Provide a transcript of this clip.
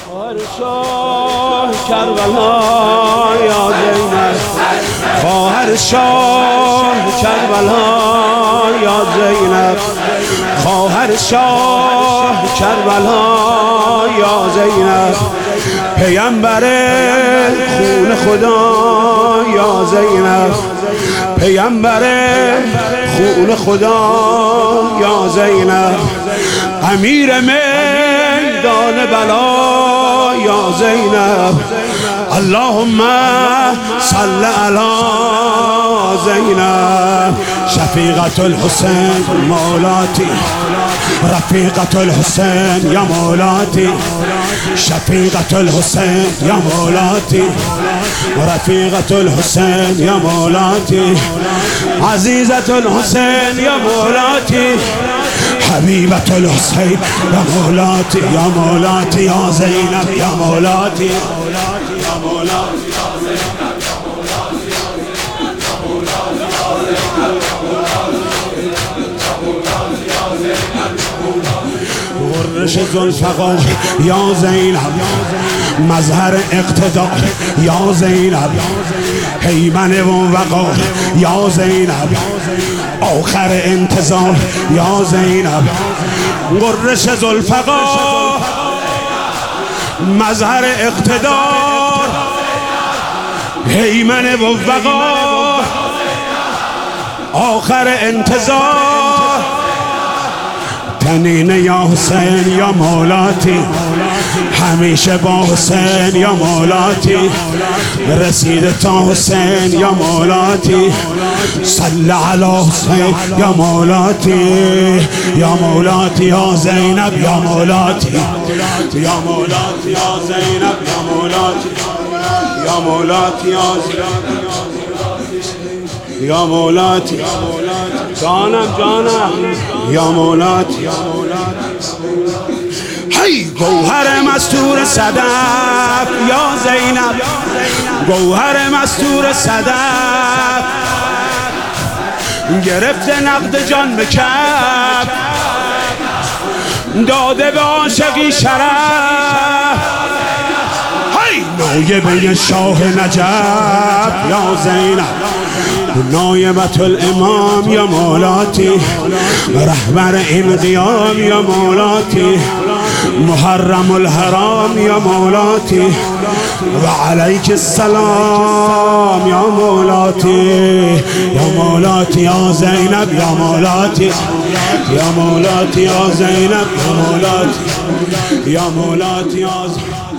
شاه کربلا یا زینب، خواهر شاه کربلا یا زینب، خواهر شاه کربلا یا زینب، پیامبر خون خدا یا زینب، پیامبر خون خدا یا زینب، امیر میدان بلا یا زینب، اللهم صل علی زینب، شفیقة الحسین مولاتی، رفیقة الحسین یا مولاتی، شفیقة الحسین یا مولاتی، رفیقة الحسین یا مولاتی، عزیزة الحسین یا مولاتی، حبیبة الحسین یا مولاتی، یا مولاتی یا زینب یا مولاتی، یا مولاتی غرش ذوالفقار یا زینب، مظهر اقتدار یا زینب، هیمن و وقار یا زینب، آخر انتظار یا زینب، غرش ذوالفقار، مظهر اقتدار، هیمن و وقار، آخر انتظار، تنین یا حسین یا مولاتی، همیشه با حسین یا مولاتی، رسید تا حسین یا مولاتی، صل علی حسین یا مولاتی، یا مولاتی یا زینب یا مولاتی، یا مولاتی یا زینب یا مولاتی، یا مولاتی یا زینب یا مولاتی، جانم یا مولاتی، هی گوهر مستور صدف یا زینب، گوهر مستور صدف، گرفته نقد جان به کف، داده به عاشقی شرف، هی نایبه شاه نجف یا زینب، نایبة الامام یا مولاتی، رهبر این قیام یا مولاتی، محرم الحرام یا مولاتی، و علیک السلام یا مولاتی، یا مولاتی یا زینب یا مولاتی، یا مولاتی یا زینب یا مولاتی، یا مولاتی یا زینب.